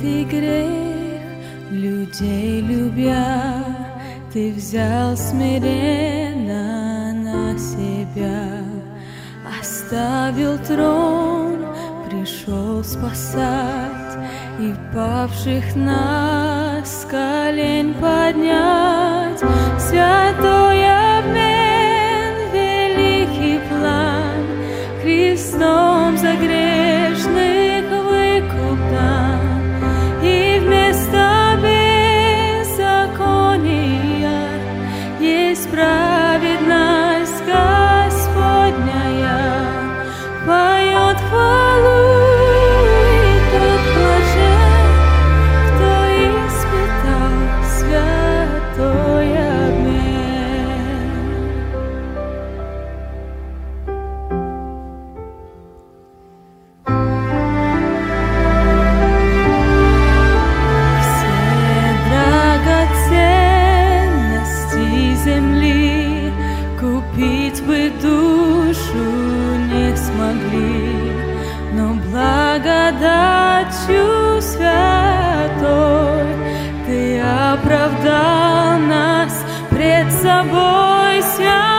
скрытый грех людей любя, Ты взял смиренно на себя, оставил трон, пришел спасать и павших нас с колен поднять. Святой обмен, великий план, Христом за грешных выкуп дан. И вместо беззакония есть праведность Господняя, поет хвалу. Купить бы душу не смогли, но благодатью святой Ты оправдал нас пред собой, святой.